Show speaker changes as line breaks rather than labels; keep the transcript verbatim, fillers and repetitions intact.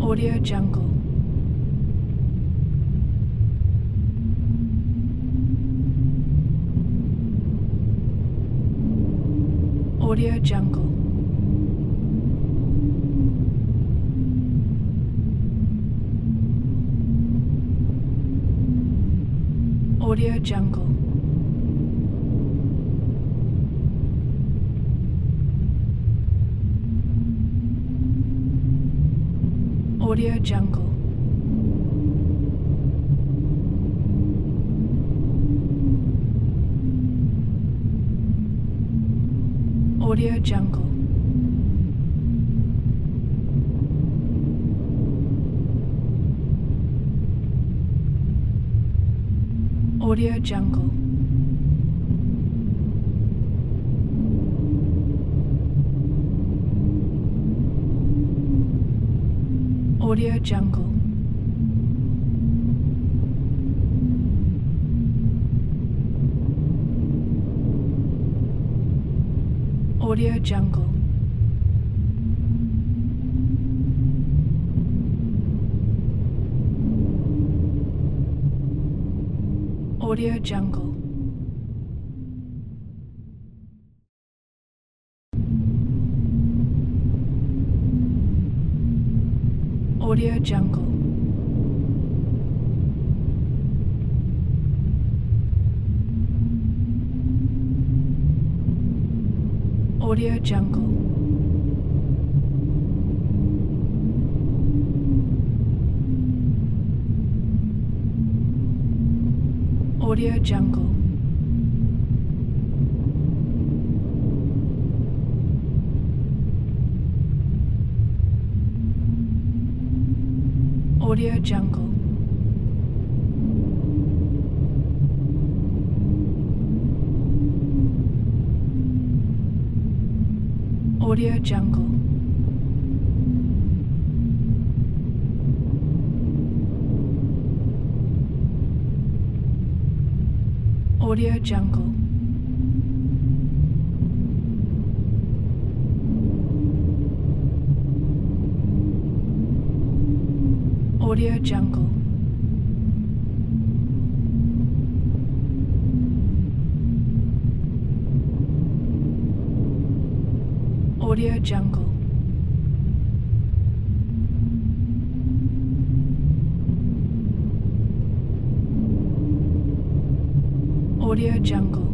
Audio Jungle. Audio Jungle. Audio Jungle. Audio Jungle. Audio Jungle. Audio Jungle. Audio Jungle. Audio Jungle. Audio Jungle. Audio Jungle. Audio Jungle. Audio Jungle. Audio Jungle. Audio Jungle. Audio Jungle. Audio Jungle. Audio Jungle. Audio Jungle.